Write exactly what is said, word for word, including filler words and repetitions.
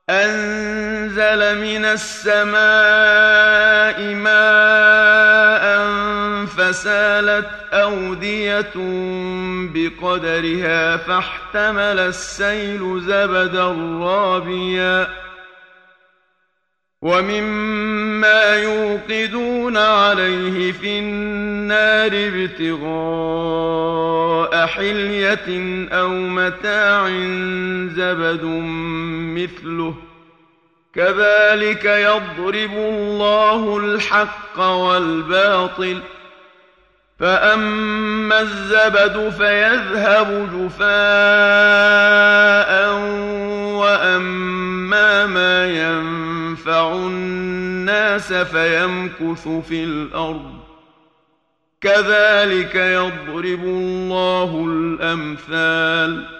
أنزل من السماء ماء فسالت أودية بقدرها فاحتمل السيل زبدا رابيا ومما يوقدون عليه في النار ابتغاء حلية أو متاع زبد مثله كذلك يضرب الله الحق والباطل فأما الزبد فيذهب جفاء وأما ما ينفع الناس فيمكث في الأرض كذلك يضرب الله الأمثال